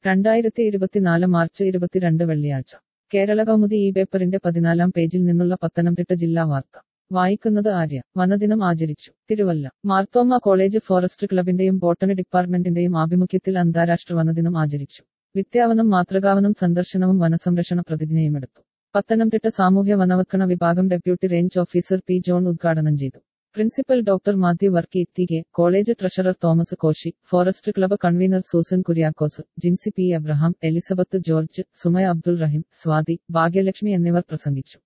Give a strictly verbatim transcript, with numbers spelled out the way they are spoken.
രണ്ടായിരത്തി ഇരുപത്തിനാല് മാർച്ച് ഇരുപത്തിരണ്ട് വെള്ളിയാഴ്ച കേരള കൗമുദി ഈ പേപ്പറിന്റെ പതിനാലാം പേജിൽ നിന്നുള്ള പത്തനംതിട്ട ജില്ലാ വാർത്ത വായിക്കുന്നത് ആര്യ. വനദിനം ആചരിച്ചു. തിരുവല്ല. മാർത്തോമ്മ കോളേജ് ഫോറസ്റ്റ് ക്ലബിന്റെയും ബോട്ടണി ഡിപ്പാർട്ട്മെന്റിന്റെയും ആഭിമുഖ്യത്തിൽ അന്താരാഷ്ട്ര വനദിനം ആചരിച്ചു. വിദ്യാവനം മാതൃകാവനം സന്ദർശനവും വനസംരക്ഷണ പ്രതിജ്ഞയുമെടുത്തു. പത്തനംതിട്ട സാമൂഹ്യ വനവത്കരണ വിഭാഗം deputy range officer P John ഉദ്ഘാടനം ചെയ്തു. Principal doctor Mathew Varkey T K, college treasurer Thomas Koshy, forest club convener Susan Kuriakose, Jincy P Abraham, Elizabeth George, Sumaya Abdul Rahim, Swathi, Bhagyalakshmi എന്നിവർ പ്രസംഗിച്ചു.